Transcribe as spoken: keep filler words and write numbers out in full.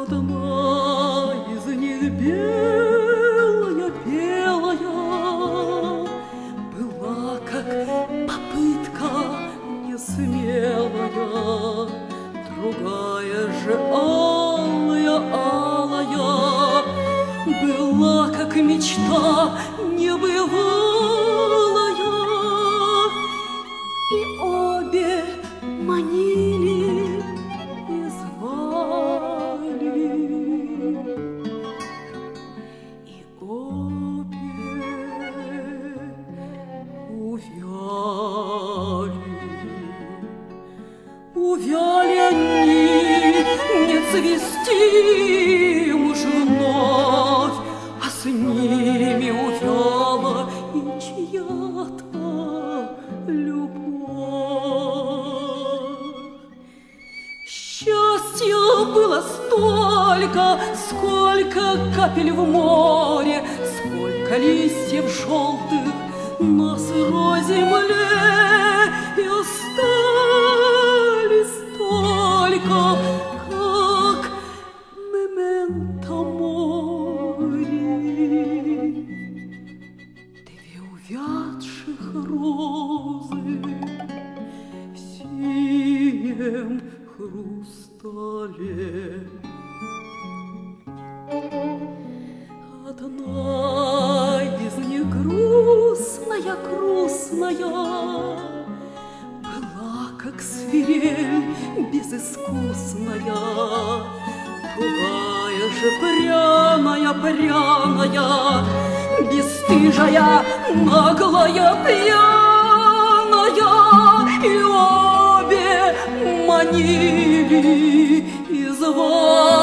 Одна из них белая, белая, была как попытка несмелая, другая же алая, алая, была как мечта небывалая, и обе манили и звали, и обе увяли. Увяли они, не цвести уж вновь, а с ними увяла и чья-то любовь. Счастья было столько, сколько капель в море, сколько листьев желтых на сырой земле, и остались только, как мементо мори, две увядших розы в синем хрустале. Одна из них грустная, грустная, была как свирель безыскусная, другая же пряная, пряная, бесстыжая, наглая, пьяная, и обе манили и звали.